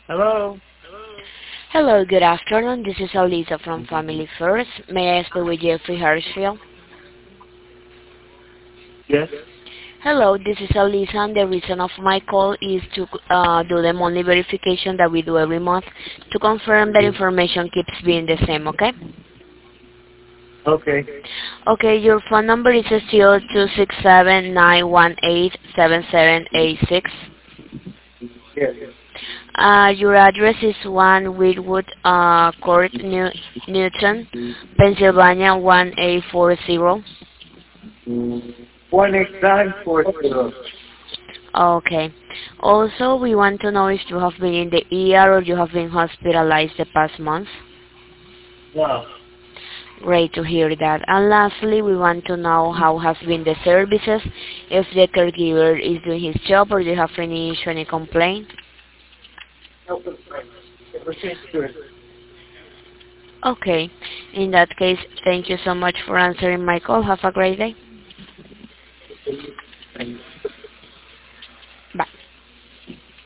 Hello? Hello, good afternoon. This is Alisa from Family First. May I speak with Jeffrey Hartsfield? Yes? Hello, this is Alisa, and the reason of my call is to do the monthly verification that we do every month to confirm that information keeps being the same, okay? Okay. Okay, your phone number is still 267-918-7786. Yes. Your address is 1 Whitwood Court, Newton, Pennsylvania 1840. 18940. Okay. Also, we want to know if you have been in the ER or you have been hospitalized the past month. No. Great to hear that. And lastly, we want to know how has been the services, if the caregiver is doing his job or do you have any issue, any complaint. No complaint. Everything's good. Okay. In that case, thank you so much for answering my call. Have a great day.